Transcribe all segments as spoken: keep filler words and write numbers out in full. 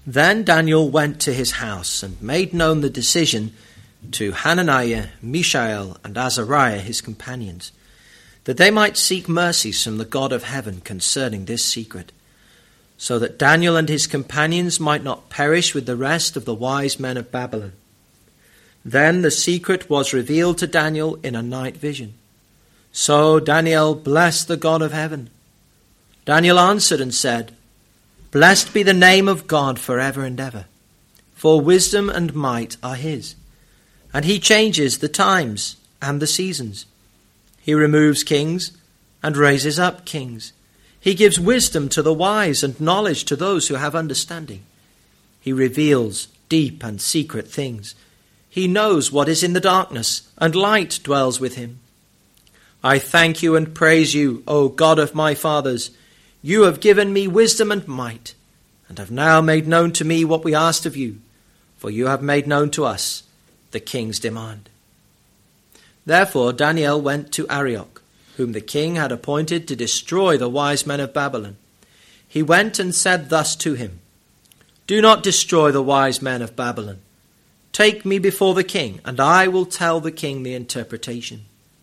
Then Daniel went to his house and made known the decision to Hananiah, Mishael, and Azariah, his companions, that they might seek mercies from the God of heaven concerning this secret, so that Daniel and his companions might not perish with the rest of the wise men of Babylon. Then the secret was revealed to Daniel in a night vision. So Daniel blessed the God of heaven. Daniel answered and said, Blessed be the name of God forever and ever, for wisdom and might are his, and he changes the times and the seasons. He removes kings and raises up kings. He gives wisdom to the wise and knowledge to those who have understanding. He reveals deep and secret things. He knows what is in the darkness, and light dwells with him. I thank you and praise you, O God of my fathers. You have given me wisdom and might, and have now made known to me what we asked of you, for you have made known to us the king's demand. Therefore Daniel went to Arioch, whom the king had appointed to destroy the wise men of Babylon. He went and said thus to him, Do not destroy the wise men of Babylon. Take me before the king, and I will tell the king the interpretation.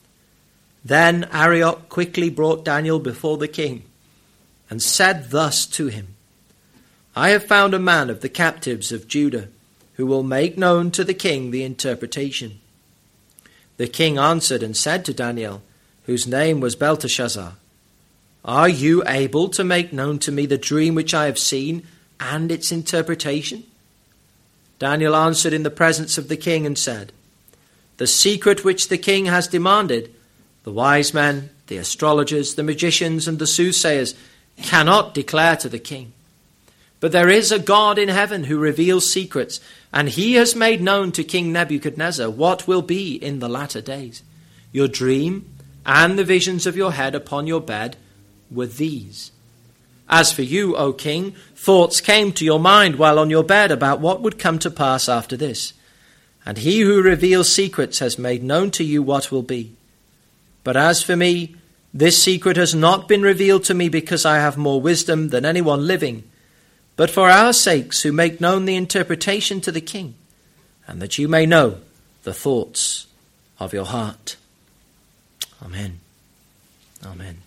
Then Arioch quickly brought Daniel before the king, and said thus to him, I have found a man of the captives of Judah, who will make known to the king the interpretation. The king answered and said to Daniel, whose name was Belteshazzar, Are you able to make known to me the dream which I have seen and its interpretation? Daniel answered in the presence of the king and said, The secret which the king has demanded, the wise men, the astrologers, the magicians, and the soothsayers cannot declare to the king. But there is a God in heaven who reveals secrets, and he has made known to King Nebuchadnezzar what will be in the latter days. Your dream and the visions of your head upon your bed were these. As for you, O king, thoughts came to your mind while on your bed about what would come to pass after this. And he who reveals secrets has made known to you what will be. But as for me, this secret has not been revealed to me because I have more wisdom than anyone living, but for our sakes who make known the interpretation to the king, and that you may know the thoughts of your heart. Amen. Amen.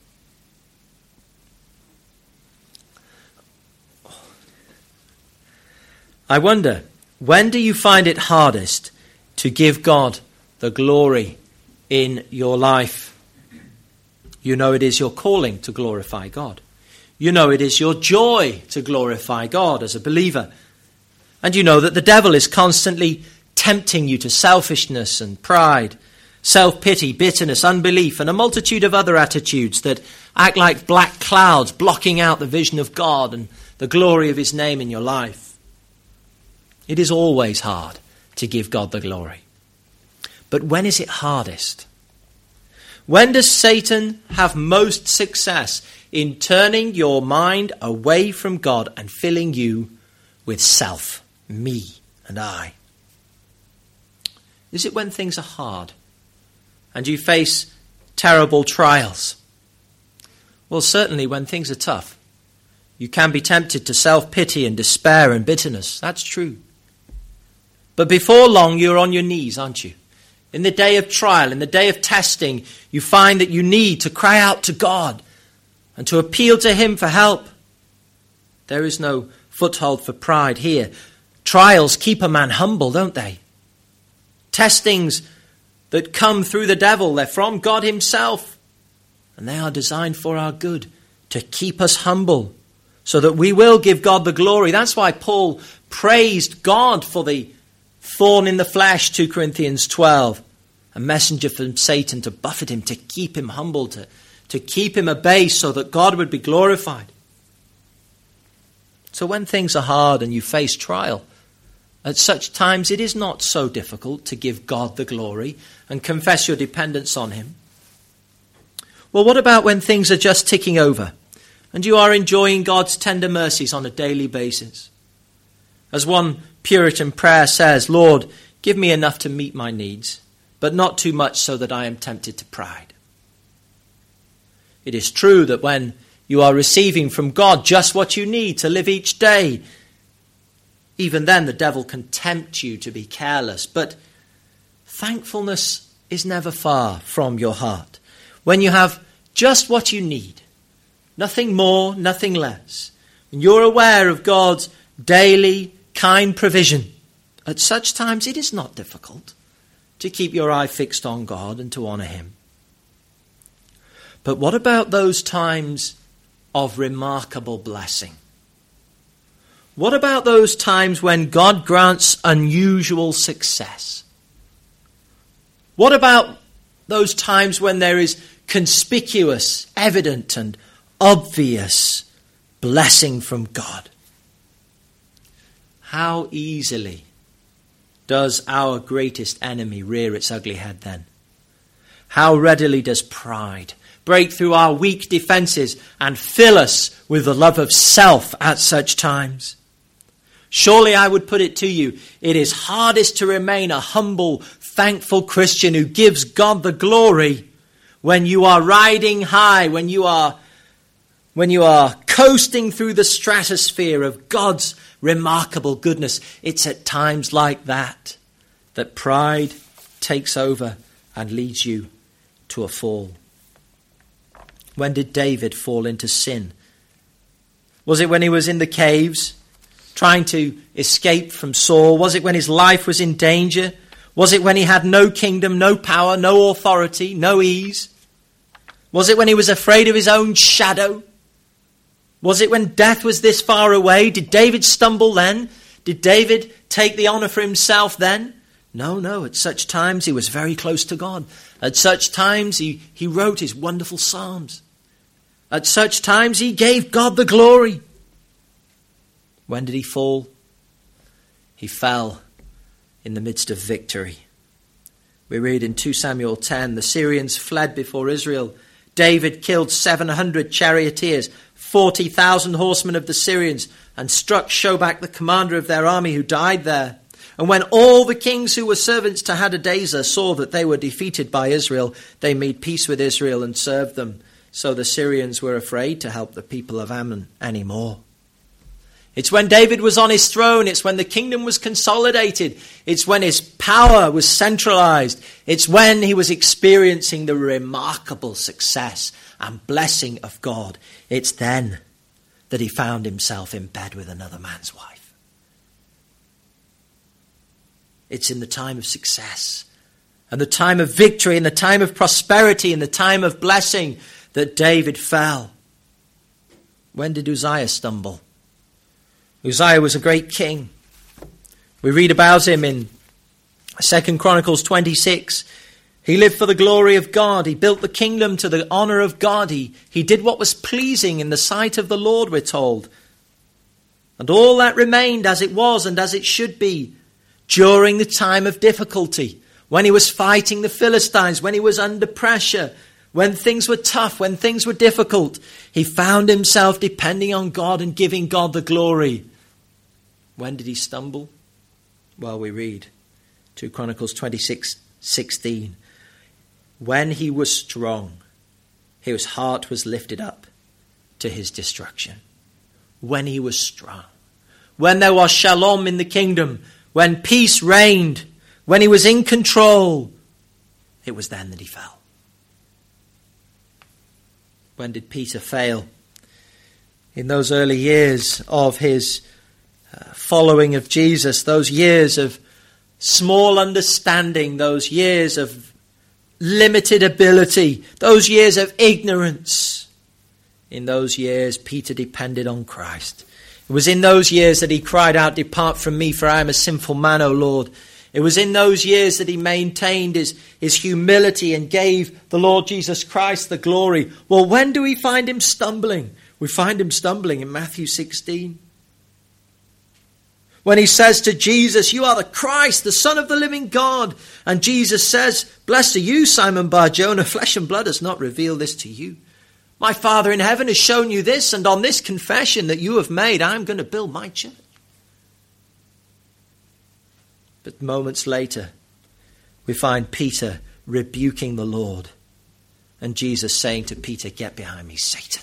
I wonder, when do you find it hardest to give God the glory in your life? You know it is your calling to glorify God. You know it is your joy to glorify God as a believer. And you know that the devil is constantly tempting you to selfishness and pride, self-pity, bitterness, unbelief, and a multitude of other attitudes that act like black clouds blocking out the vision of God and the glory of his name in your life. It is always hard to give God the glory. But when is it hardest? When does Satan have most success in turning your mind away from God and filling you with self, me, and I? Is it when things are hard and you face terrible trials? Well, certainly when things are tough, you can be tempted to self-pity and despair and bitterness. That's true. But before long, you're on your knees, aren't you? In the day of trial, in the day of testing, you find that you need to cry out to God and to appeal to him for help. There is no foothold for pride here. Trials keep a man humble, don't they? Testings that come through the devil, they're from God himself. And they are designed for our good, to keep us humble, so that we will give God the glory. That's why Paul praised God for the thorn in the flesh, Second Corinthians twelve. A messenger from Satan to buffet him, to keep him humble, to, to keep him abased so that God would be glorified. So when things are hard and you face trial, at such times it is not so difficult to give God the glory and confess your dependence on him. Well, what about when things are just ticking over and you are enjoying God's tender mercies on a daily basis? As one Puritan prayer says, Lord, give me enough to meet my needs, but not too much so that I am tempted to pride. It is true that when you are receiving from God just what you need to live each day, Even then, the devil can tempt you to be careless. But thankfulness is never far from your heart. When you have just what you need, nothing more, nothing less, and you're aware of God's daily kind provision, at such times it is not difficult to keep your eye fixed on God and to honour him. But what about those times of remarkable blessing? What about those times when God grants unusual success? What about those times when there is conspicuous, evident and obvious blessing from God? How easily does our greatest enemy rear its ugly head then? How readily does pride break through our weak defences and fill us with the love of self at such times? Surely I would put it to you, it is hardest to remain a humble, thankful Christian who gives God the glory when you are riding high, when you are, when you are coasting through the stratosphere of God's remarkable goodness. It's at times like that that pride takes over and leads you to a fall. When did David fall into sin? Was it when he was in the caves, trying to escape from Saul? Was it when his life was in danger? Was it when he had no kingdom, no power, no authority, no ease? Was it when he was afraid of his own shadow? Was it when death was this far away? Did David stumble then? Did David take the honor for himself then? No, no. At such times he was very close to God. At such times he, he wrote his wonderful psalms. At such times he gave God the glory. When did he fall? He fell in the midst of victory. We read in Second Samuel ten, the Syrians fled before Israel. David killed seven hundred charioteers, forty thousand horsemen of the Syrians, and struck Shobach, the commander of their army, who died there. And when all the kings who were servants to Hadadezer saw that they were defeated by Israel, they made peace with Israel and served them. So the Syrians were afraid to help the people of Ammon anymore. It's when David was on his throne. It's when the kingdom was consolidated. It's when his power was centralized. It's when he was experiencing the remarkable success and blessing of God. It's then that he found himself in bed with another man's wife. It's in the time of success and the time of victory and the time of prosperity and the time of blessing that David fell. When did Uzziah stumble? Uzziah was a great king. We read about him in Second Chronicles twenty-six. He lived for the glory of God. He built the kingdom to the honor of God. He, he did what was pleasing in the sight of the Lord, we're told. And all that remained as it was and as it should be during the time of difficulty, when he was fighting the Philistines, when he was under pressure, when things were tough, when things were difficult. He found himself depending on God and giving God the glory. When did he stumble? Well, we read Second Chronicles twenty-six sixteen. When he was strong, his heart was lifted up to his destruction. When he was strong. When there was shalom in the kingdom. When peace reigned. When he was in control. It was then that he fell. When did Peter fail? In those early years of his uh, following of Jesus, those years of small understanding, those years of limited ability, those years of ignorance. In those years, Peter depended on Christ. It was in those years that he cried out, "Depart from me, for I am a sinful man, O Lord." It was in those years that he maintained his, his humility and gave the Lord Jesus Christ the glory. Well, when do we find him stumbling? We find him stumbling in Matthew sixteen. When he says to Jesus, "You are the Christ, the Son of the living God." And Jesus says, "Blessed are you, Simon Bar-Jonah. Flesh and blood has not revealed this to you. My Father in heaven has shown you this, and on this confession that you have made, I'm going to build my church." But moments later, we find Peter rebuking the Lord. And Jesus saying to Peter, "Get behind me, Satan."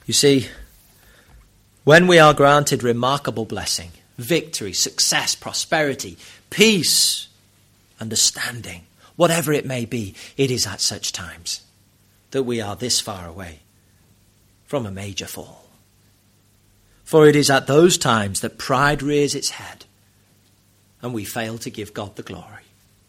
You see, when we are granted remarkable blessing, victory, success, prosperity, peace, understanding, whatever it may be, it is at such times that we are this far away from a major fall. For it is at those times that pride rears its head and we fail to give God the glory.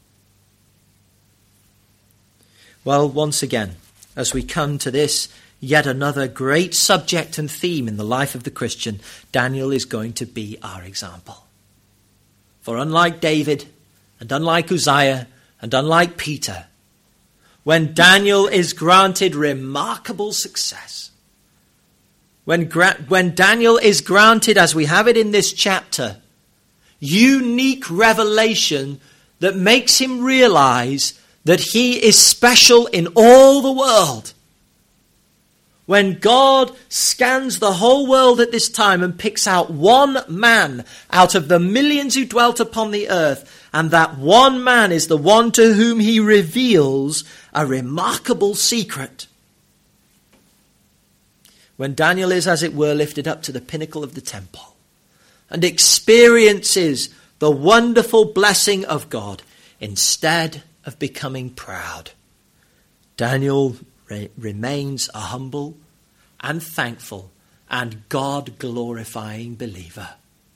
Well, once again, as we come to this yet another great subject and theme in the life of the Christian, Daniel is going to be our example. For unlike David, and unlike Uzziah, and unlike Peter, when Daniel is granted remarkable success, when, gra- when Daniel is granted, as we have it in this chapter, unique revelation that makes him realize that he is special in all the world. When God scans the whole world at this time and picks out one man out of the millions who dwelt upon the earth, and that one man is the one to whom he reveals a remarkable secret. When Daniel is, as it were, lifted up to the pinnacle of the temple and experiences the wonderful blessing of God instead of becoming proud, Daniel re- remains a humble and thankful and God-glorifying believer.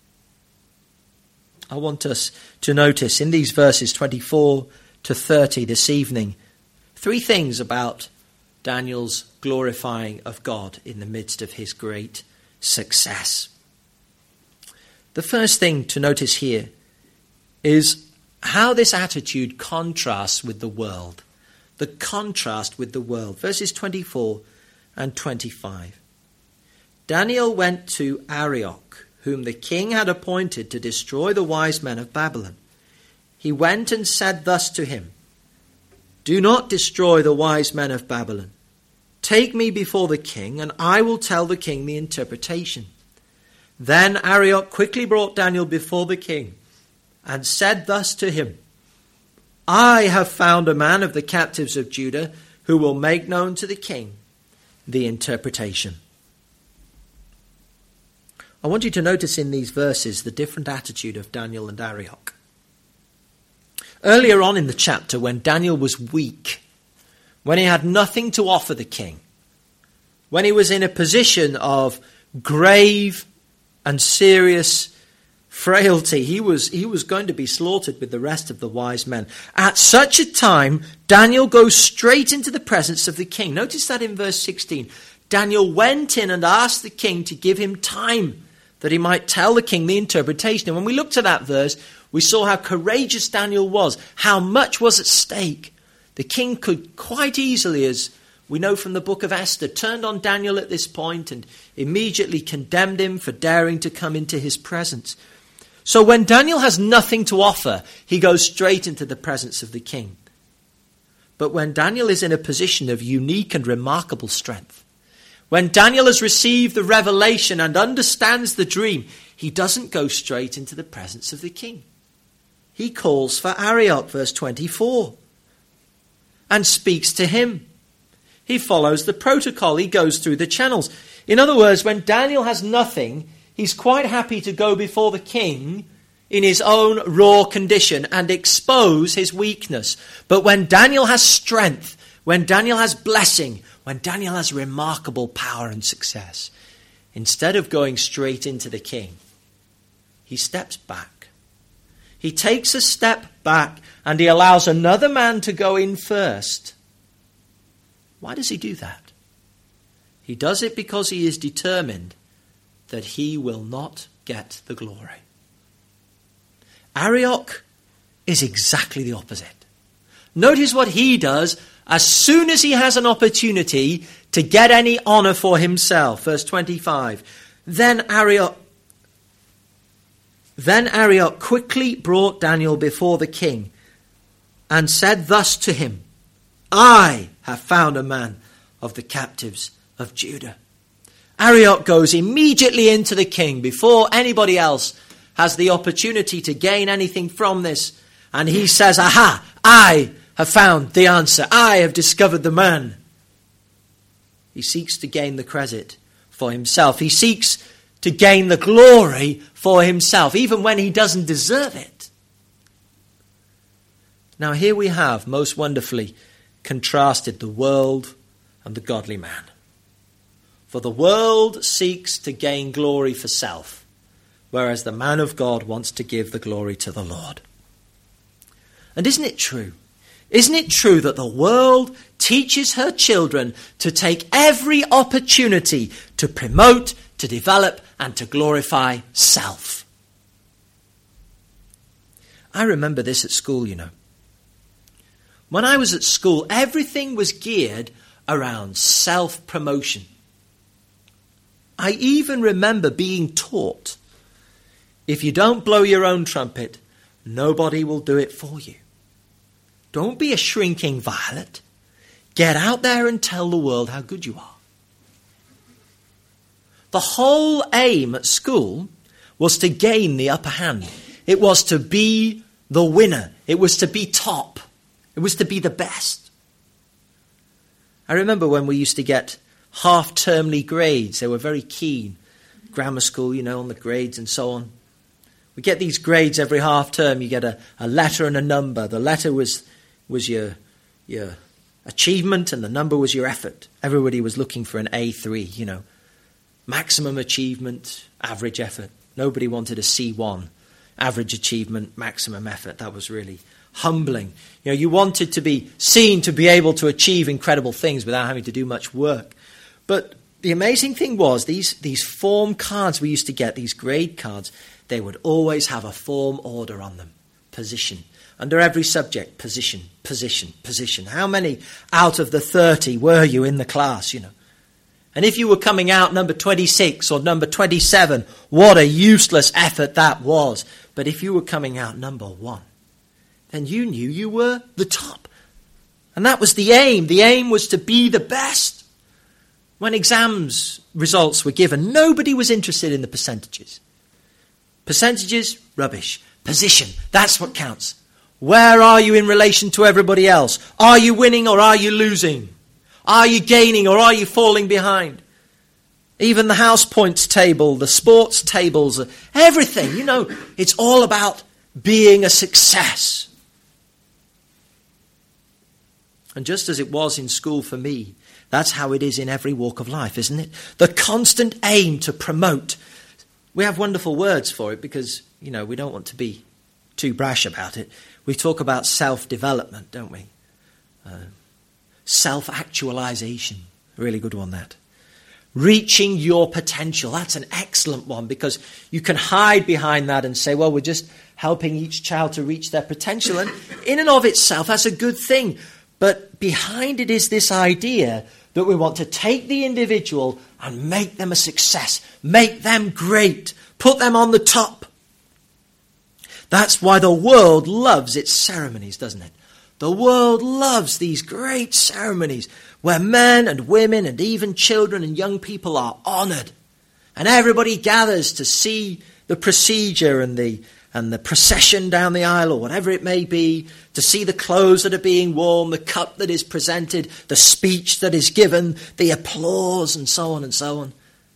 I want us to notice in these verses twenty-four to thirty this evening three things about Daniel's glorifying of God in the midst of his great success. The first thing to notice here is how this attitude contrasts with the world. The contrast with the world. Verses twenty-four and twenty-five. Daniel went to Arioch, whom the king had appointed to destroy the wise men of Babylon. He went and said thus to him, "Do not destroy the wise men of Babylon. Take me before the king, and I will tell the king the interpretation." Then Arioch quickly brought Daniel before the king and said thus to him, "I have found a man of the captives of Judah who will make known to the king the interpretation." I want you to notice in these verses the different attitude of Daniel and Arioch. Earlier on in the chapter, when Daniel was weak, when he had nothing to offer the king, when he was in a position of grave and serious frailty, he was, he was going to be slaughtered with the rest of the wise men. At such a time, Daniel goes straight into the presence of the king. Notice that in verse sixteen. Daniel went in and asked the king to give him time that he might tell the king the interpretation. And when we looked at that verse, we saw how courageous Daniel was, how much was at stake. The king could quite easily, as we know from the book of Esther, turned on Daniel at this point and immediately condemned him for daring to come into his presence. So when Daniel has nothing to offer, he goes straight into the presence of the king. But when Daniel is in a position of unique and remarkable strength, when Daniel has received the revelation and understands the dream, he doesn't go straight into the presence of the king. He calls for Arioch, verse twenty-four, and speaks to him. He follows the protocol. He goes through the channels. In other words, when Daniel has nothing, he's quite happy to go before the king in his own raw condition and expose his weakness. But when Daniel has strength, when Daniel has blessing, when Daniel has remarkable power and success, instead of going straight into the king, he steps back. He takes a step back and he allows another man to go in first. Why does he do that? He does it because he is determined that he will not get the glory. Arioch is exactly the opposite. Notice what he does as soon as he has an opportunity to get any honor for himself. Verse twenty-five. Then Arioch, then Arioch quickly brought Daniel before the king and said thus to him, "I have found a man of the captives of Judah." Arioch goes immediately into the king before anybody else has the opportunity to gain anything from this. And he says, "Aha, I have found the answer. I have discovered the man." He seeks to gain the credit for himself. He seeks to gain the glory for himself, even when he doesn't deserve it. Now here we have, most wonderfully, contrasted the world and the godly man. For the world seeks to gain glory for self, whereas the man of God wants to give the glory to the Lord. And isn't it true? Isn't it true that the world teaches her children to take every opportunity to promote, to develop, and to glorify self? I remember this at school, you know. When I was at school, everything was geared around self-promotion. I even remember being taught, if you don't blow your own trumpet, nobody will do it for you. Don't be a shrinking violet. Get out there and tell the world how good you are. The whole aim at school was to gain the upper hand. It was to be the winner. It was to be top. It was to be the best. I remember when we used to get half-termly grades. They were very keen. Grammar school, you know, on the grades and so on. We get these grades every half term. You get a, a letter and a number. The letter was was your your achievement and the number was your effort. Everybody was looking for an A three, you know. Maximum achievement, average effort. Nobody wanted a C one. Average achievement, maximum effort. That was really humbling. You know, you wanted to be seen to be able to achieve incredible things without having to do much work. But the amazing thing was these, these form cards we used to get, these grade cards, they would always have a form order on them. Position. Under every subject, position, position, position. How many out of the thirty were you in the class, you know? And if you were coming out number twenty-six or number twenty-seven, what a useless effort that was. But if you were coming out number one, then you knew you were the top. And that was the aim. The aim was to be the best. When exams results were given, nobody was interested in the percentages. Percentages, rubbish. Position, that's what counts. Where are you in relation to everybody else? Are you winning or are you losing? Are you gaining or are you falling behind? Even the house points table, the sports tables, everything, you know, it's all about being a success. And just as it was in school for me, that's how it is in every walk of life, isn't it? The constant aim to promote. We have wonderful words for it because, you know, we don't want to be too brash about it. We talk about self-development, don't we? Uh, self-actualization. A really good one, that. Reaching your potential. That's an excellent one because you can hide behind that and say, well, we're just helping each child to reach their potential. And in and of itself, that's a good thing. But behind it is this idea that we want to take the individual and make them a success, make them great, put them on the top. That's why the world loves its ceremonies, doesn't it? The world loves these great ceremonies where men and women and even children and young people are honoured. And everybody gathers to see the procedure and the and the procession down the aisle or whatever it may be, to see the clothes that are being worn, the cup that is presented, the speech that is given, the applause and so on and so on.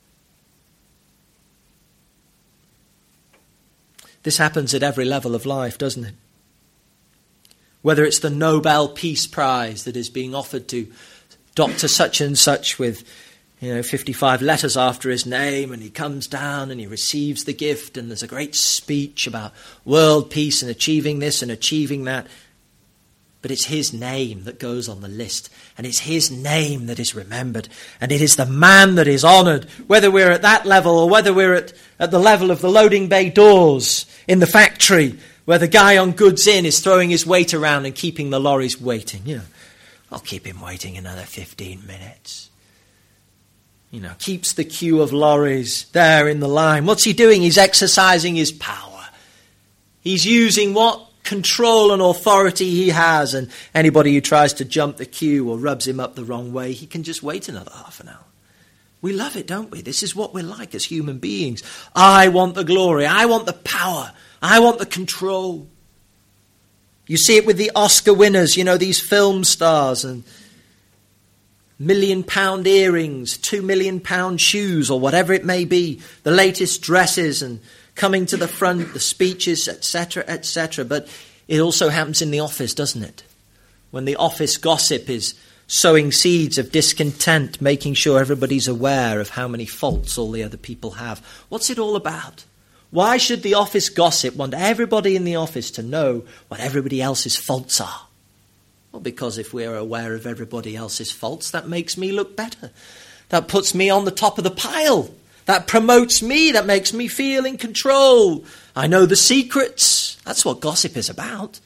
This happens at every level of life, doesn't it? Whether it's the Nobel Peace Prize that is being offered to Doctor such and such with, you know, fifty-five letters after his name, and he comes down and he receives the gift and there's a great speech about world peace and achieving this and achieving that. But it's his name that goes on the list, and it's his name that is remembered, and it is the man that is honoured, whether we're at that level or whether we're at, at the level of the loading bay doors in the factory, where the guy on goods in is throwing his weight around and keeping the lorries waiting. You know, I'll keep him waiting another fifteen minutes. You know, keeps the queue of lorries there in the line. What's he doing? He's exercising his power. He's using what control and authority he has, and anybody who tries to jump the queue or rubs him up the wrong way, he can just wait another half an hour. We love it, don't we? This is what we're like as human beings. I want the glory. I want the power. I want the control. You see it with the Oscar winners, you know, these film stars, and million pound earrings, two million pound shoes, or whatever it may be, the latest dresses and coming to the front, the speeches, et cetera, et cetera. But it also happens in the office, doesn't it? When the office gossip is sowing seeds of discontent, making sure everybody's aware of how many faults all the other people have. What's it all about? Why should the office gossip want everybody in the office to know what everybody else's faults are? Well, because if we're aware of everybody else's faults, that makes me look better. That puts me on the top of the pile. That promotes me. That makes me feel in control. I know the secrets. That's what gossip is about.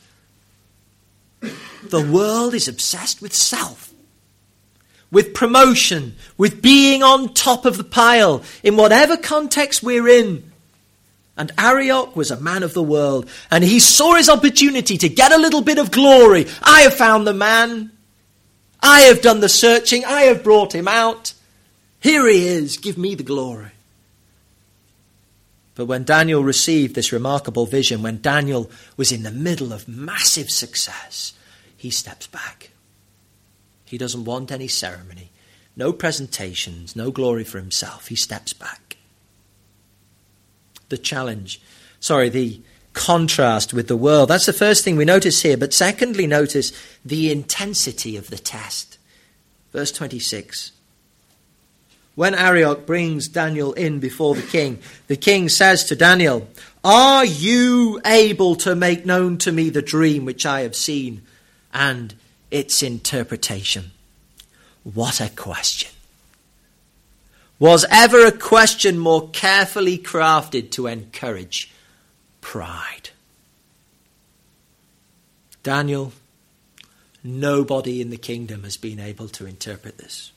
The world is obsessed with self, with promotion, with being on top of the pile in whatever context we're in. And Arioch was a man of the world, and he saw his opportunity to get a little bit of glory. I have found the man. I have done the searching. I have brought him out. Here he is. Give me the glory. But when Daniel received this remarkable vision, when Daniel was in the middle of massive success, he steps back. He doesn't want any ceremony, no presentations, no glory for himself. He steps back. The challenge, sorry, the contrast with the world. That's the first thing we notice here. But secondly, notice the intensity of the test. Verse twenty-six. When Arioch brings Daniel in before the king, the king says to Daniel, "Are you able to make known to me the dream which I have seen and its interpretation?" What a question. Was ever a question more carefully crafted to encourage pride? Daniel, nobody in the kingdom has been able to interpret this.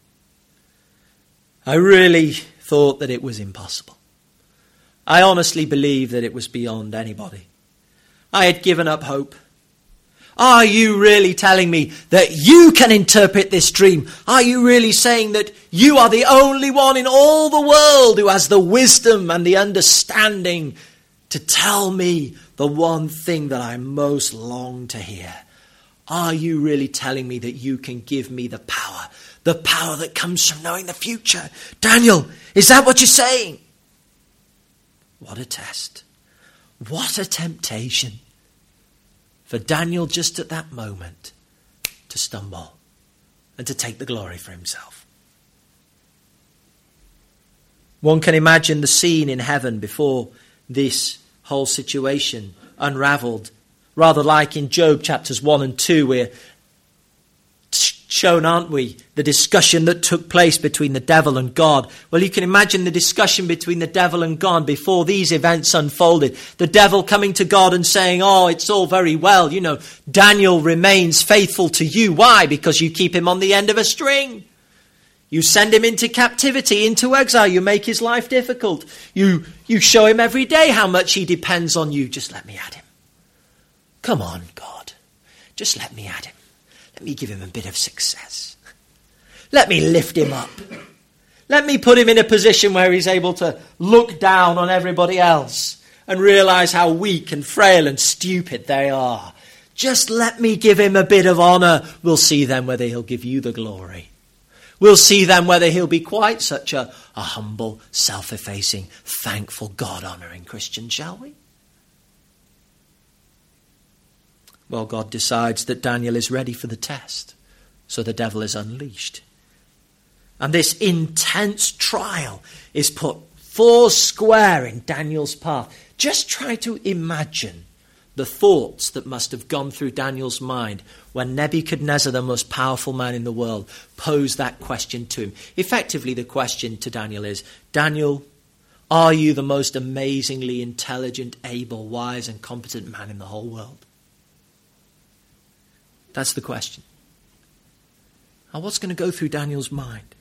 I really thought that it was impossible. I honestly believe that it was beyond anybody. I had given up hope. Are you really telling me that you can interpret this dream? Are you really saying that you are the only one in all the world who has the wisdom and the understanding to tell me the one thing that I most long to hear? Are you really telling me that you can give me the power, the power that comes from knowing the future? Daniel, is that what you're saying? What a test. What a temptation. For Daniel, just at that moment, to stumble and to take the glory for himself. One can imagine the scene in heaven before this whole situation unraveled, rather like in Job chapters one and two, we're shown, aren't we, the discussion that took place between the devil and God. Well, you can imagine the discussion between the devil and God before these events unfolded. The devil coming to God and saying, "Oh, it's all very well. You know, Daniel remains faithful to you. Why? Because you keep him on the end of a string. You send him into captivity, into exile. You make his life difficult. You, you show him every day how much he depends on you. Just let me at him. Come on, God. Just let me at him. Let me give him a bit of success. Let me lift him up. Let me put him in a position where he's able to look down on everybody else and realize how weak and frail and stupid they are. Just let me give him a bit of honor. We'll see then whether he'll give you the glory. We'll see then whether he'll be quite such a, a humble, self-effacing, thankful, God-honoring Christian, shall we? Well, God decides that Daniel is ready for the test, so the devil is unleashed. And this intense trial is put four square in Daniel's path. Just try to imagine the thoughts that must have gone through Daniel's mind when Nebuchadnezzar, the most powerful man in the world, posed that question to him. Effectively, the question to Daniel is, Daniel, are you the most amazingly intelligent, able, wise, and competent man in the whole world? That's the question. Now, what's going to go through Daniel's mind?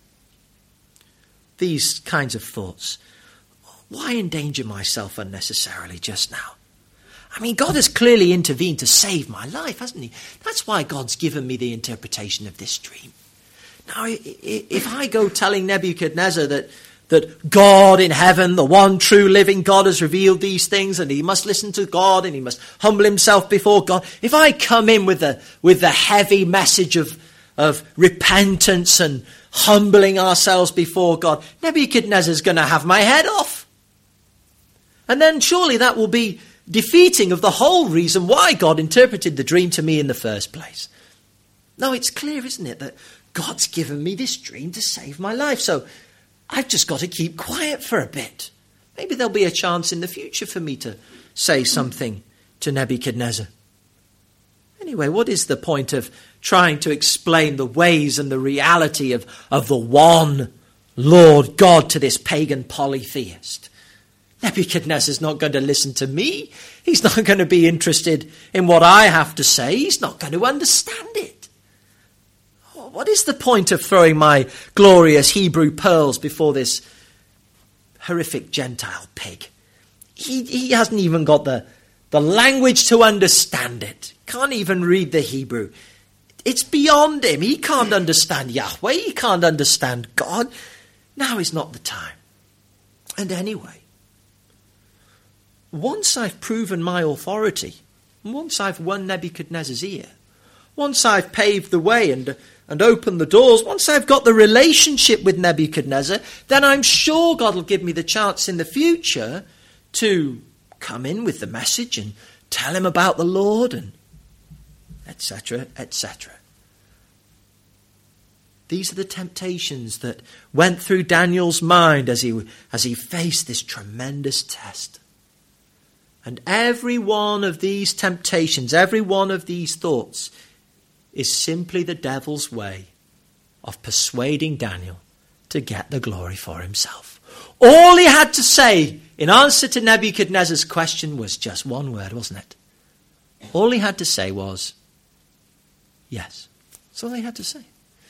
These kinds of thoughts. Why endanger myself unnecessarily just now? I mean, God has clearly intervened to save my life, hasn't he? That's why God's given me the interpretation of this dream. Now, if I go telling Nebuchadnezzar that that God in heaven, the one true living God, has revealed these things and he must listen to God and he must humble himself before God. If I come in with the, with the heavy message of, of repentance and humbling ourselves before God, Nebuchadnezzar's going to have my head off. And then surely that will be defeating of the whole reason why God interpreted the dream to me in the first place. No, it's clear, isn't it, that God's given me this dream to save my life. So I've just got to keep quiet for a bit. Maybe there'll be a chance in the future for me to say something to Nebuchadnezzar. Anyway, what is the point of trying to explain the ways and the reality of, of the one Lord God to this pagan polytheist? Nebuchadnezzar's not going to listen to me. He's not going to be interested in what I have to say. He's not going to understand it. What is the point of throwing my glorious Hebrew pearls before this horrific Gentile pig? He, he hasn't even got the, the language to understand it. Can't even read the Hebrew. It's beyond him. He can't understand Yahweh. He can't understand God. Now is not the time. And anyway, once I've proven my authority, once I've won Nebuchadnezzar's ear, once I've paved the way and, and opened the doors, once I've got the relationship with Nebuchadnezzar, then I'm sure God will give me the chance in the future to come in with the message and tell him about the Lord and et cetera, et cetera. These are the temptations that went through Daniel's mind as he, as he faced this tremendous test. And every one of these temptations, every one of these thoughts is simply the devil's way of persuading Daniel to get the glory for himself. All he had to say in answer to Nebuchadnezzar's question was just one word, wasn't it? All he had to say was, yes. That's all he had to say.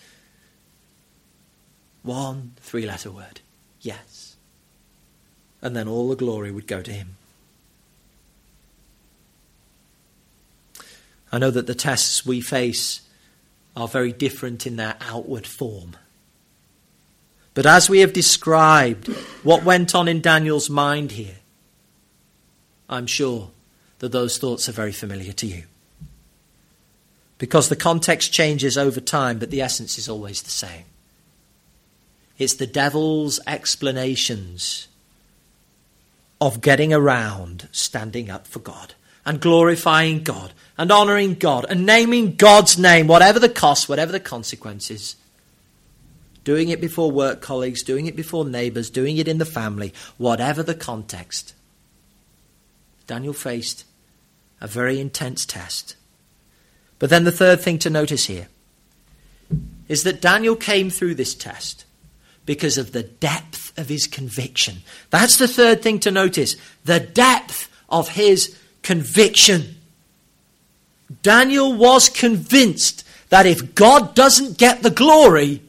One three-letter word, yes. And then all the glory would go to him. I know that the tests we face are very different in their outward form. But as we have described what went on in Daniel's mind here, I'm sure that those thoughts are very familiar to you. Because the context changes over time, but the essence is always the same. It's the devil's explanations of getting around standing up for God and glorifying God and honouring God and naming God's name, whatever the cost, whatever the consequences. Doing it before work colleagues, doing it before neighbours, doing it in the family, whatever the context. Daniel faced a very intense test. But then the third thing to notice here is that Daniel came through this test because of the depth of his conviction. That's the third thing to notice, the depth of his conviction. Daniel was convinced that if God doesn't get the glory,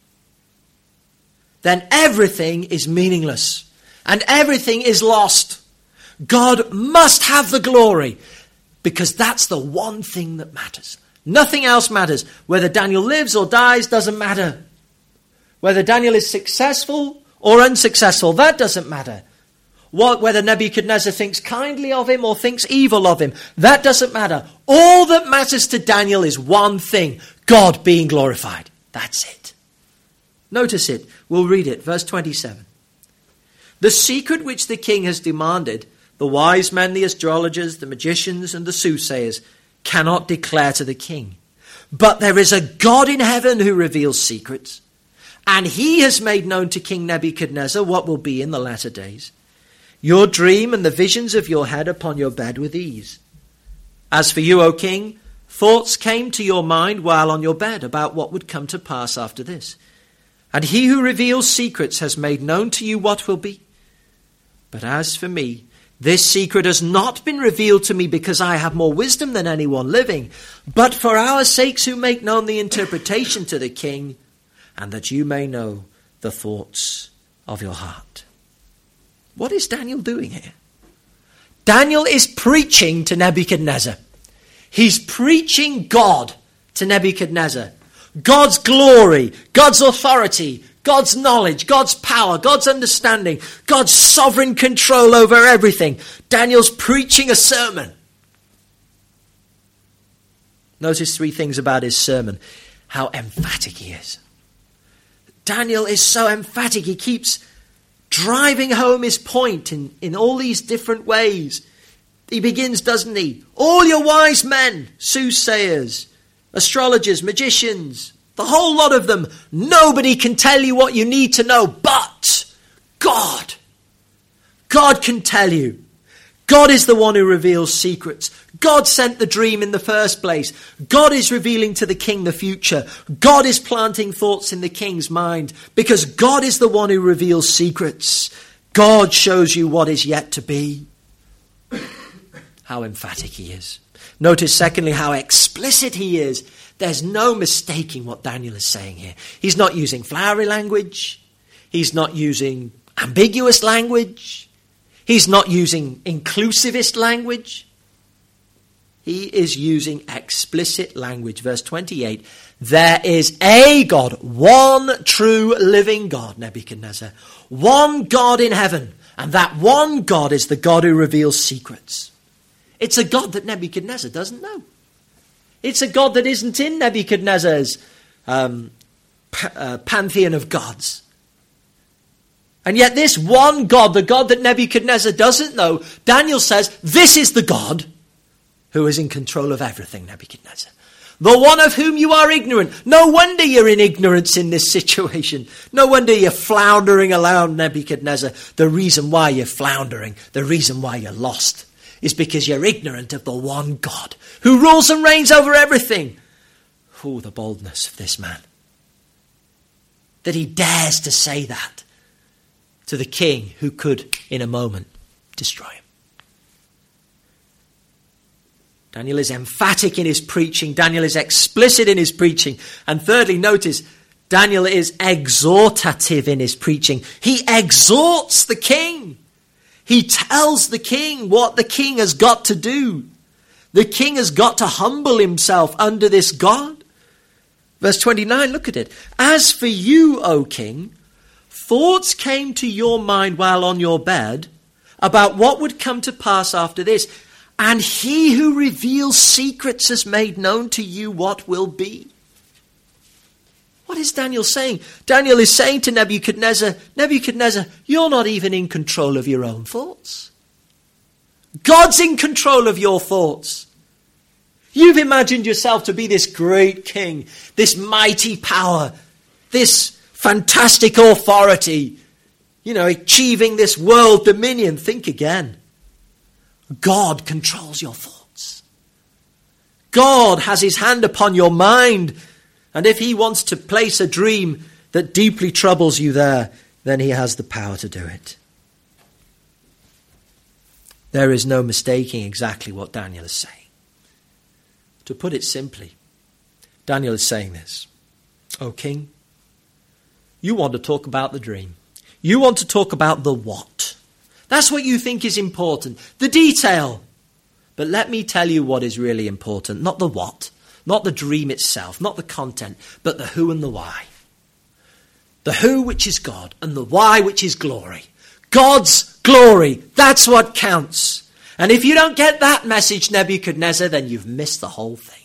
then everything is meaningless and everything is lost. God must have the glory because that's the one thing that matters. Nothing else matters. Whether Daniel lives or dies doesn't matter. Whether Daniel is successful or unsuccessful, that doesn't matter. What, whether Nebuchadnezzar thinks kindly of him or thinks evil of him, that doesn't matter. All that matters to Daniel is one thing, God being glorified. That's it. Notice it. We'll read it. Verse twenty-seven. The secret which the king has demanded, the wise men, the astrologers, the magicians, and the soothsayers cannot declare to the king. But there is a God in heaven who reveals secrets, and he has made known to King Nebuchadnezzar what will be in the latter days. Your dream and the visions of your head upon your bed with ease. As for you, O king, thoughts came to your mind while on your bed about what would come to pass after this. And he who reveals secrets has made known to you what will be. But as for me, this secret has not been revealed to me because I have more wisdom than anyone living, but for our sakes who make known the interpretation to the king, and that you may know the thoughts of your heart. What is Daniel doing here? Daniel is preaching to Nebuchadnezzar. He's preaching God to Nebuchadnezzar. God's glory, God's authority, God's knowledge, God's power, God's understanding, God's sovereign control over everything. Daniel's preaching a sermon. Notice three things about his sermon. how emphatic he is. Daniel is so emphatic. He keeps driving home his point in, in all these different ways. He begins, doesn't he? All your wise men, soothsayers, astrologers, magicians, the whole lot of them. Nobody can tell you what you need to know, but God. God can tell you. God is the one who reveals secrets. God sent the dream in the first place. God is revealing to the king the future. God is planting thoughts in the king's mind because God is the one who reveals secrets. God shows you what is yet to be. How emphatic he is. Notice, secondly, how explicit he is. There's no mistaking what Daniel is saying here. He's not using flowery language. He's not using ambiguous language. He's not using inclusivist language. He is using explicit language. Verse twenty-eight, there is a God, one true living God, Nebuchadnezzar. One God in heaven. And that one God is the God who reveals secrets. It's a God that Nebuchadnezzar doesn't know. It's a God that isn't in Nebuchadnezzar's um, p- uh, pantheon of gods. And yet this one God, the God that Nebuchadnezzar doesn't know, Daniel says, this is the God who is in control of everything, Nebuchadnezzar. The one of whom you are ignorant. No wonder you're in ignorance in this situation. No wonder you're floundering around, Nebuchadnezzar. The reason why you're floundering, the reason why you're lost, is because you're ignorant of the one God who rules and reigns over everything. Oh, the boldness of this man. That he dares to say that to the king who could, in a moment, destroy him. Daniel is emphatic in his preaching. Daniel is explicit in his preaching. And thirdly, notice, Daniel is exhortative in his preaching. He exhorts the king. He tells the king what the king has got to do. The king has got to humble himself under this God. Verse twenty-nine, look at it. As for you, O king, thoughts came to your mind while on your bed about what would come to pass after this. And he who reveals secrets has made known to you what will be. What is Daniel saying? Daniel is saying to Nebuchadnezzar, Nebuchadnezzar, you're not even in control of your own thoughts. God's in control of your thoughts. You've imagined yourself to be this great king, this mighty power, this fantastic authority, you know, achieving this world dominion. Think again. God controls your thoughts. God has his hand upon your mind. And if he wants to place a dream that deeply troubles you there, then he has the power to do it. There is no mistaking exactly what Daniel is saying. To put it simply, Daniel is saying this. O king, you want to talk about the dream. You want to talk about the what. That's what you think is important, the detail. But let me tell you what is really important, not the what, not the dream itself, not the content, but the who and the why. The who, which is God, and the why, which is glory. God's glory, that's what counts. And if you don't get that message, Nebuchadnezzar, then you've missed the whole thing.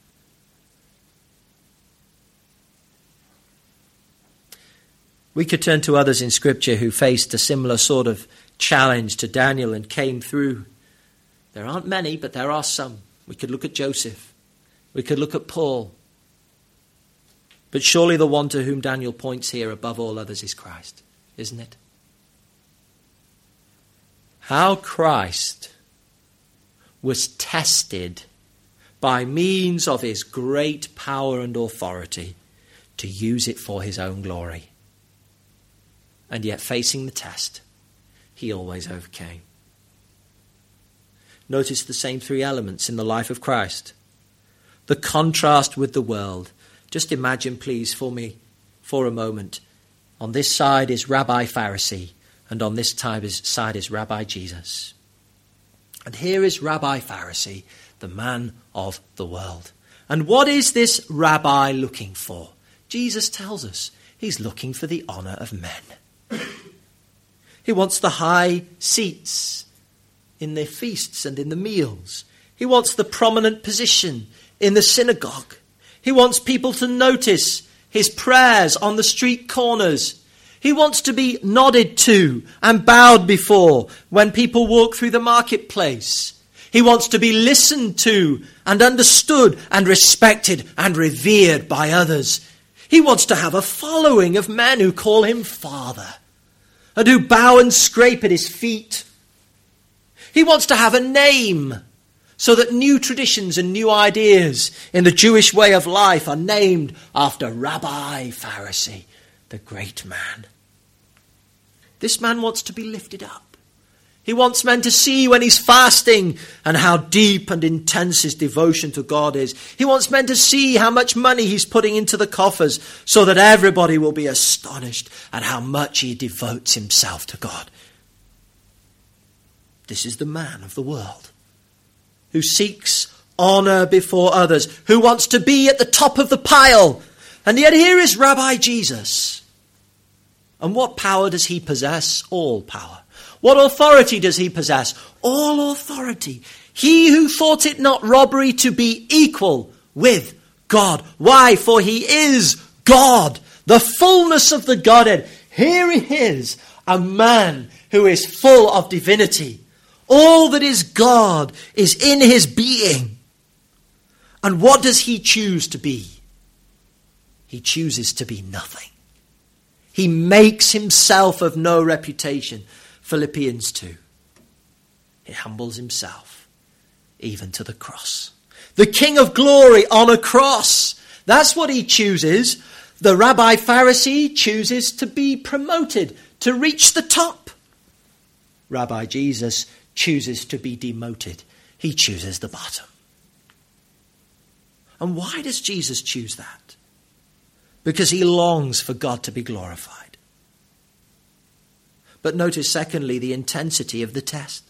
We could turn to others in Scripture who faced a similar sort of challenge to Daniel and came through. There aren't many, but there are some. We could look at Joseph. We could look at Paul. But surely the one to whom Daniel points here above all others is Christ, isn't it? How Christ was tested by means of his great power and authority to use it for his own glory. And yet facing the test, he always overcame. Notice the same three elements in the life of Christ. The contrast with the world. Just imagine, please, for me, for a moment. On this side is Rabbi Pharisee, and on this side is Rabbi Jesus. And here is Rabbi Pharisee, the man of the world. And what is this rabbi looking for? Jesus tells us he's looking for the honor of men. He wants the high seats in the feasts and in the meals. He wants the prominent position in the synagogue. He wants people to notice his prayers on the street corners. He wants to be nodded to and bowed before when people walk through the marketplace. He wants to be listened to and understood and respected and revered by others. He wants to have a following of men who call him Father and who bow and scrape at his feet. He wants to have a name so that new traditions and new ideas in the Jewish way of life are named after Rabbi Pharisee, the great man. This man wants to be lifted up. He wants men to see when he's fasting and how deep and intense his devotion to God is. He wants men to see how much money he's putting into the coffers so that everybody will be astonished at how much he devotes himself to God. This is the man of the world who seeks honor before others, who wants to be at the top of the pile. And yet here is Rabbi Jesus. And what power does he possess? All power. What authority does he possess? All authority. He who thought it not robbery to be equal with God. Why? For he is God, the fullness of the Godhead. Here he is, a man who is full of divinity. All that is God is in his being. And what does he choose to be? He chooses to be nothing. He makes himself of no reputation. Philippians two. He humbles himself even to the cross. The King of glory on a cross. That's what he chooses. The Rabbi Pharisee chooses to be promoted, to reach the top. Rabbi Jesus chooses to be demoted. He chooses the bottom. And why does Jesus choose that? Because he longs for God to be glorified. But notice, secondly, the intensity of the test.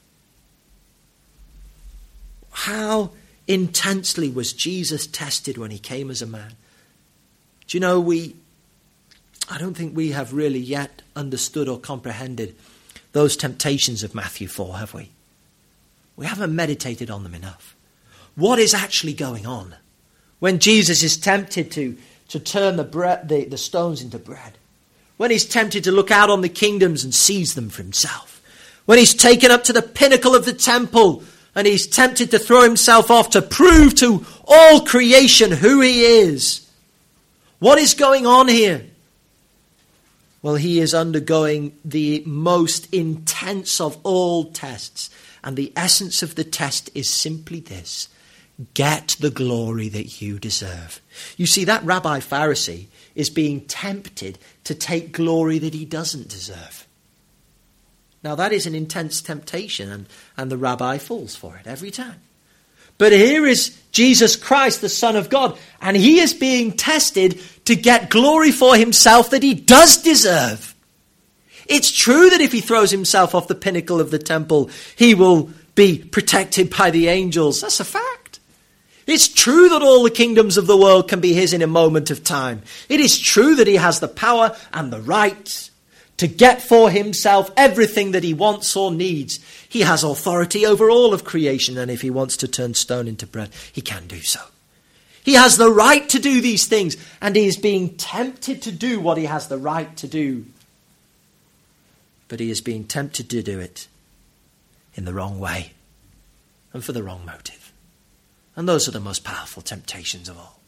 How intensely was Jesus tested when he came as a man? Do you know, we, I don't think we have really yet understood or comprehended those temptations of Matthew four, have we? We haven't meditated on them enough. What is actually going on when Jesus is tempted to, to turn the, bread, the, the stones into bread? When he's tempted to look out on the kingdoms and seize them for himself? When he's taken up to the pinnacle of the temple and he's tempted to throw himself off to prove to all creation who he is? What is going on here? Well, he is undergoing the most intense of all tests. And the essence of the test is simply this: get the glory that you deserve. You see, that Rabbi Pharisee is being tempted to take glory that he doesn't deserve. Now, that is an intense temptation, and, and the rabbi falls for it every time. But here is Jesus Christ, the Son of God, and he is being tested to get glory for himself that he does deserve. It's true that if he throws himself off the pinnacle of the temple, he will be protected by the angels. That's a fact. It's true that all the kingdoms of the world can be his in a moment of time. It is true that he has the power and the right to get for himself everything that he wants or needs. He has authority over all of creation, and if he wants to turn stone into bread, he can do so. He has the right to do these things, and he is being tempted to do what he has the right to do. But he is being tempted to do it in the wrong way and for the wrong motive. And those are the most powerful temptations of all.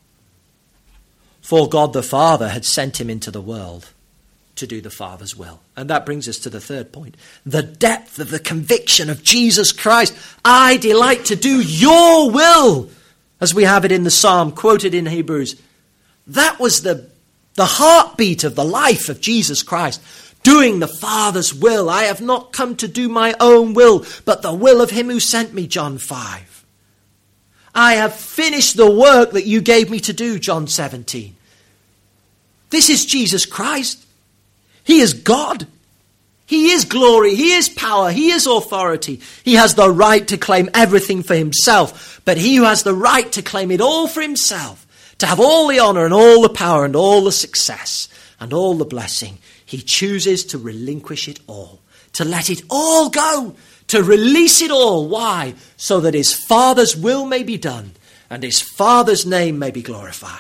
For God the Father had sent him into the world to do the Father's will. And that brings us to the third point. The depth of the conviction of Jesus Christ. I delight to do your will, as we have it in the Psalm quoted in Hebrews. That was the, the heartbeat of the life of Jesus Christ. Doing the Father's will. I have not come to do my own will, but the will of him who sent me, John five. I have finished the work that you gave me to do, John seventeen. This is Jesus Christ. He is God. He is glory. He is power. He is authority. He has the right to claim everything for himself. But he who has the right to claim it all for himself, to have all the honor and all the power and all the success and all the blessing, he chooses to relinquish it all, to let it all go, to release it all. Why? So that his Father's will may be done and his Father's name may be glorified.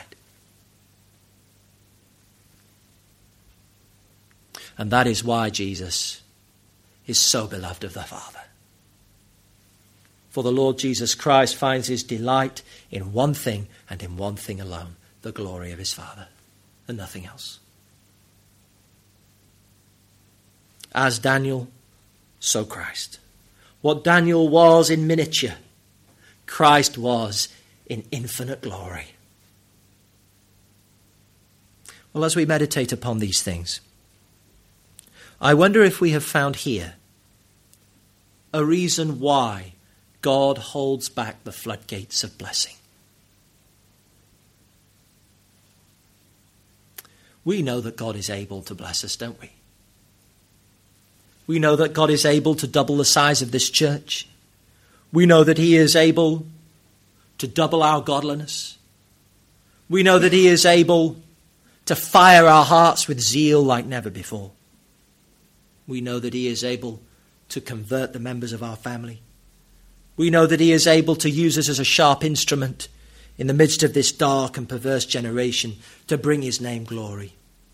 And that is why Jesus is so beloved of the Father. For the Lord Jesus Christ finds his delight in one thing and in one thing alone, the glory of his Father, and nothing else. As Daniel, so Christ. What Daniel was in miniature, Christ was in infinite glory. Well, as we meditate upon these things, I wonder if we have found here a reason why God holds back the floodgates of blessing. We know that God is able to bless us, don't we? We know that God is able to double the size of this church. We know that he is able to double our godliness. We know that he is able to fire our hearts with zeal like never before. We know that he is able to convert the members of our family. We know that he is able to use us as a sharp instrument in the midst of this dark and perverse generation to bring his name glory.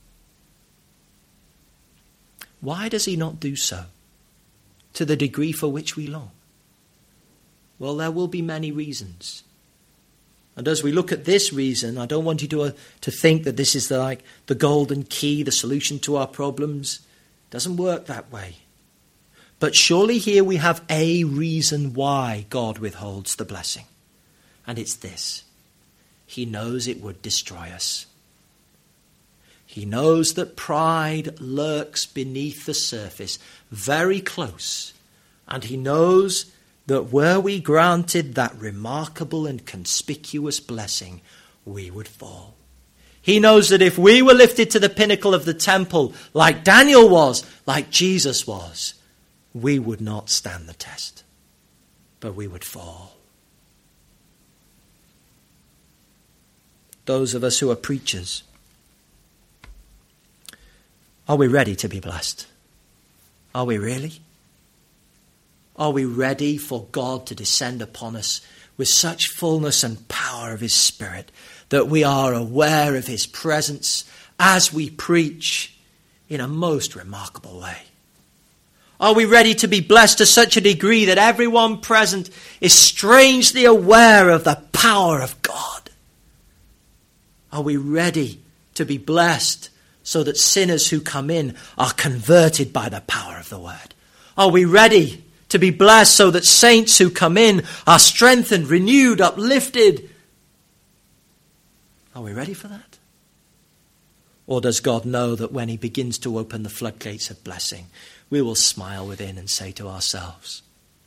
Why does he not do so to the degree for which we long? Well, there will be many reasons. And as we look at this reason, I don't want you to, uh, to think that this is the, like the golden key, the solution to our problems. It doesn't work that way. But surely here we have a reason why God withholds the blessing. And it's this. He knows it would destroy us. He knows that pride lurks beneath the surface, very close. And he knows that were we granted that remarkable and conspicuous blessing, we would fall. He knows that if we were lifted to the pinnacle of the temple, like Daniel was, like Jesus was, we would not stand the test, but we would fall. Those of us who are preachers, are we ready to be blessed? Are we really? Are we ready for God to descend upon us with such fullness and power of his Spirit that we are aware of his presence as we preach in a most remarkable way? Are we ready to be blessed to such a degree that everyone present is strangely aware of the power of God? Are we ready to be blessed so that sinners who come in are converted by the power of the word? Are we ready to be blessed so that saints who come in are strengthened, renewed, uplifted? Are we ready for that? Or does God know that when he begins to open the floodgates of blessing, we will smile within and say to ourselves,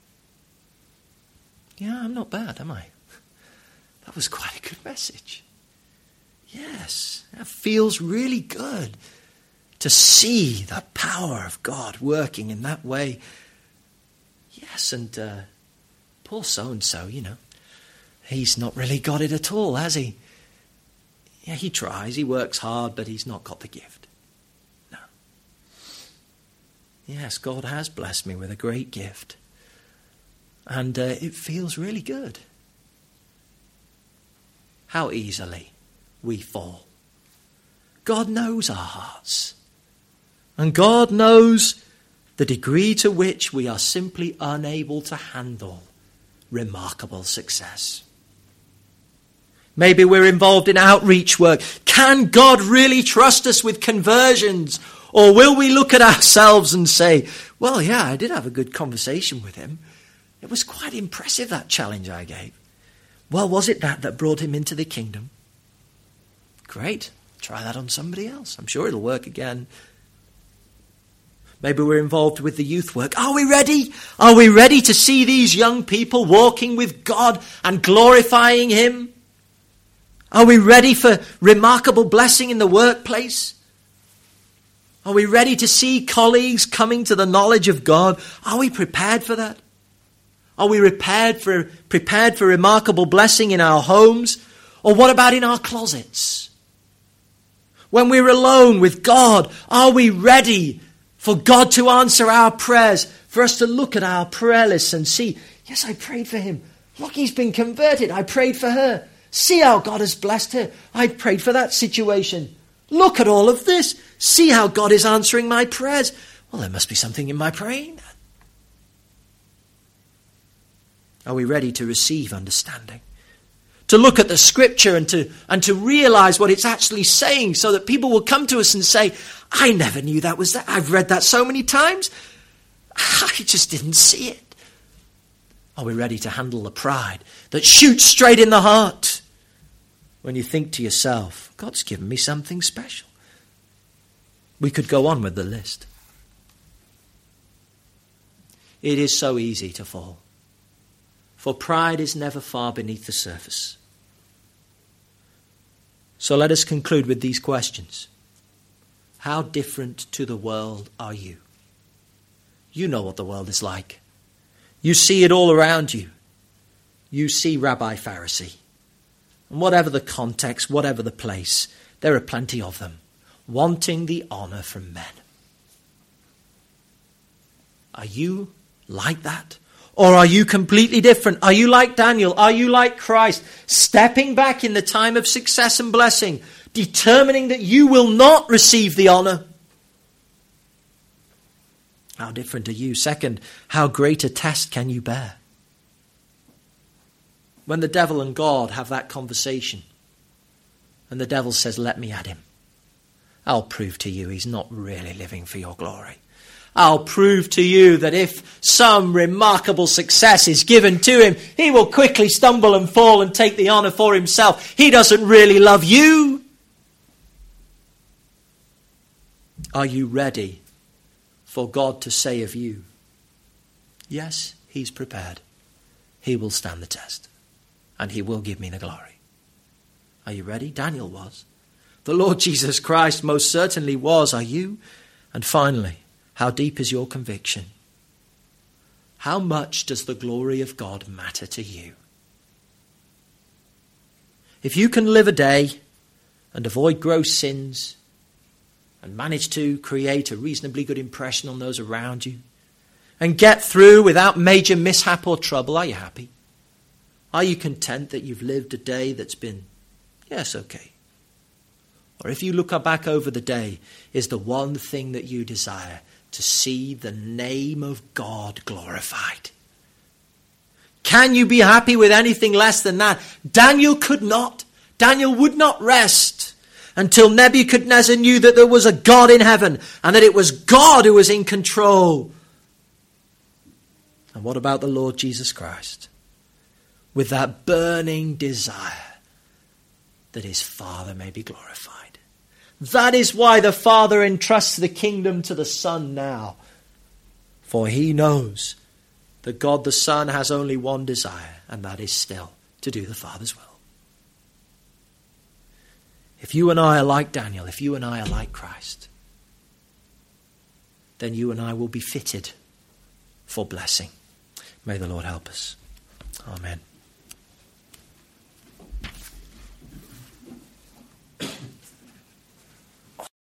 yeah, I'm not bad, am I? That was quite a good message. Yes, it feels really good to see the power of God working in that way. Yes, and uh, poor so-and-so, you know, he's not really got it at all, has he? Yeah, he tries, he works hard, but he's not got the gift. No. Yes, God has blessed me with a great gift. And uh, it feels really good. How easily we fall. God knows our hearts. And God knows the degree to which we are simply unable to handle remarkable success. Maybe we're involved in outreach work. Can God really trust us with conversions? Or will we look at ourselves and say, well, yeah, I did have a good conversation with him. It was quite impressive, that challenge I gave. Well, was it that that brought him into the kingdom? Great. Try that on somebody else. I'm sure it'll work again. Maybe we're involved with the youth work. Are we ready? Are we ready to see these young people walking with God and glorifying him? Are we ready for remarkable blessing in the workplace? Are we ready to see colleagues coming to the knowledge of God? Are we prepared for that? Are we prepared for, prepared for remarkable blessing in our homes? Or what about in our closets? When we're alone with God, are we ready for God to answer our prayers? For us to look at our prayer lists and see, yes, I prayed for him. Look, he's been converted. I prayed for her. See how God has blessed her. I prayed for that situation. Look at all of this. See how God is answering my prayers. Well, there must be something in my praying. Are we ready to receive understanding? To look at the scripture and to, and to realize what it's actually saying so that people will come to us and say, I never knew that was that. I've read that so many times. I just didn't see it. Are we ready to handle the pride that shoots straight in the heart when you think to yourself, God's given me something special? We could go on with the list. It is so easy to fall. For pride is never far beneath the surface. So let us conclude with these questions. How different to the world are you? You know what the world is like. You see it all around you. You see Rabbi Pharisee. And whatever the context, whatever the place, there are plenty of them, wanting the honor from men. Are you like that? Or are you completely different? Are you like Daniel? Are you like Christ? Stepping back in the time of success and blessing, determining that you will not receive the honor. How different are you? Second, how great a test can you bear? When the devil and God have that conversation, and the devil says, let me at him. I'll prove to you he's not really living for your glory. I'll prove to you that if some remarkable success is given to him, he will quickly stumble and fall and take the honor for himself. He doesn't really love you. Are you ready for God to say of you, yes, he's prepared. He will stand the test. And he will give me the glory. Are you ready? Daniel was. The Lord Jesus Christ most certainly was. Are you? And finally, how deep is your conviction? How much does the glory of God matter to you? If you can live a day and avoid gross sins and manage to create a reasonably good impression on those around you and get through without major mishap or trouble, are you happy? Are you content that you've lived a day that's been, yes, okay? Or if you look back over the day, is the one thing that you desire to see the name of God glorified? Can you be happy with anything less than that? Daniel could not. Daniel would not rest until Nebuchadnezzar knew that there was a God in heaven and that it was God who was in control. And what about the Lord Jesus Christ? With that burning desire that his Father may be glorified. That is why the Father entrusts the kingdom to the Son now. For he knows that God the Son has only one desire, and that is still to do the Father's will. If you and I are like Daniel, if you and I are like Christ, then you and I will be fitted for blessing. May the Lord help us. Amen.